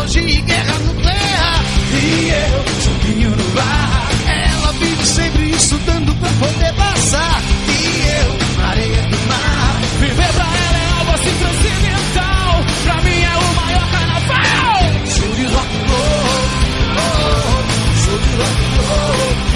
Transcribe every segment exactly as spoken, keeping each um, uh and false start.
de guerra nuclear. E eu, sozinho no bar. Ela vive sempre estudando pra poder passar. E eu, na areia do mar. Viver pra ela é algo assim transcendental. Pra mim é o maior carnaval. Show de rock and roll, oh, oh, show de rock and roll.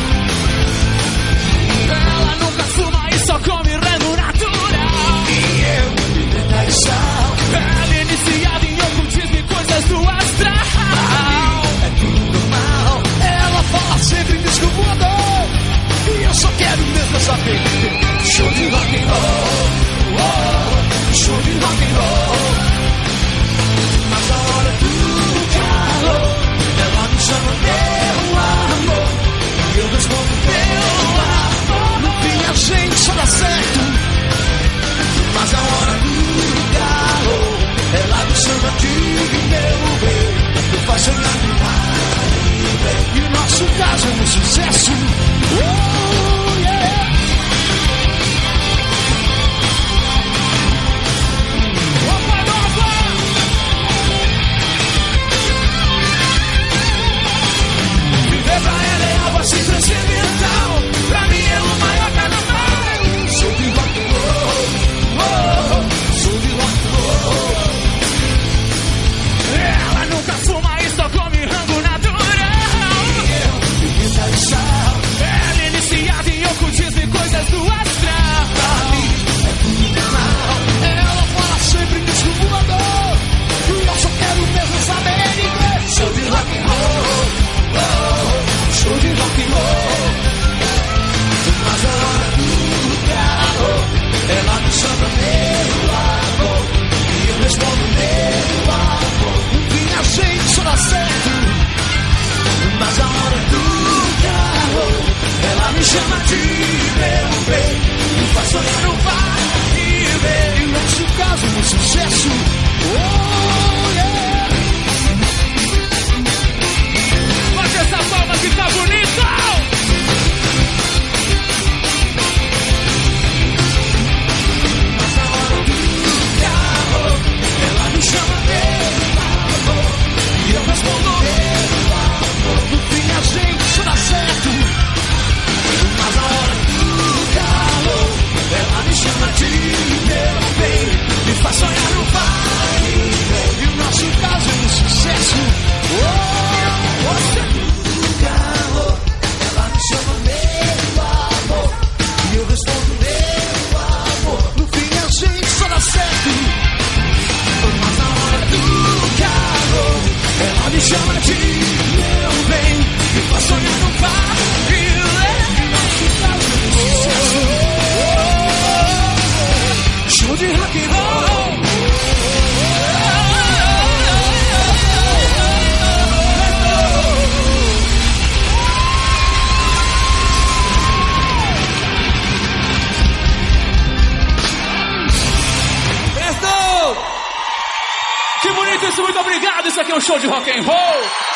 Ela nunca fuma e só come remo natural. E eu, pimenta e sal. Ela é iniciada em ocultismo e coisas do astral. É tudo normal. Ela fala sempre em disco voador. E eu só quero mesmo saber. Show de rock and roll, oh, oh, show de rock and roll. Mas a hora do calor, ela me chama meu amor. E eu respondo meu amor. No fim a gente só dá certo. Mas a hora do calor, ela me chama de meu bem. Eu faço sonhar demais. E o nosso caso é um sucesso. Oh, yeah. Opa, nova! Viver pra ela é algo assim transcendental. Pra mim é o maior carnaval. Sou de rock and roll, oh, oh, sou de rock and roll. Ela nunca fuma e só come rango natural. E eu, pimenta e sal. Ela é iniciada em ocultismo e coisas do astral. Pra mim é tudo normal. Ela fala sempre em disco voador. E eu só quero mesmo saber inglês. Sou de rock and roll, oh, oh, sou de rock and roll. Mas a hora do calor, ela me chama meu amor. E eu respondo meu amor. No fim a gente só dá certo. Mas a hora do calor, ela me chama de meu bem. Me faz sonhar no bar e ver. E nosso caso é um sucesso. Oh, yeah. Bate essa palma que tá bonita! Mas a hora do calor, ela me chama meu amor. E eu respondo meu amor. No fim a gente só dá certo. Mas a hora do calor, ela me chama de meu bem. Me faz sonhar no bar e o nosso caso é um sucesso. Oh, você do calor, ela me chama meu amor. E eu respondo meu amor. No fim a gente só dá certo. Mas na hora do calor, ela me chama de meu bem. Me faz sonhar no bar e o nosso caso é um sucesso. Show de rock and roll. Que bonito isso, muito obrigado. Isso aqui é um show de rock and roll.